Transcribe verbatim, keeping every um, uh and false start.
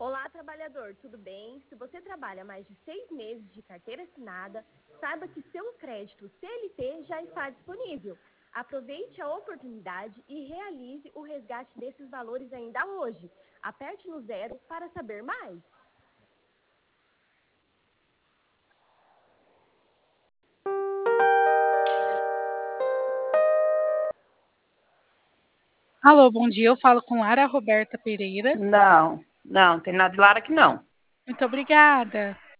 Olá, trabalhador, tudo bem? Se você trabalha mais de seis meses de carteira assinada, saiba que seu crédito C L T já está disponível. Aproveite a oportunidade e realize o resgate desses valores ainda hoje. Aperte no zero para saber mais. Alô, bom dia. Eu falo com Lara Roberta Pereira. Não, não, tem nada de Lara aqui não. Muito obrigada.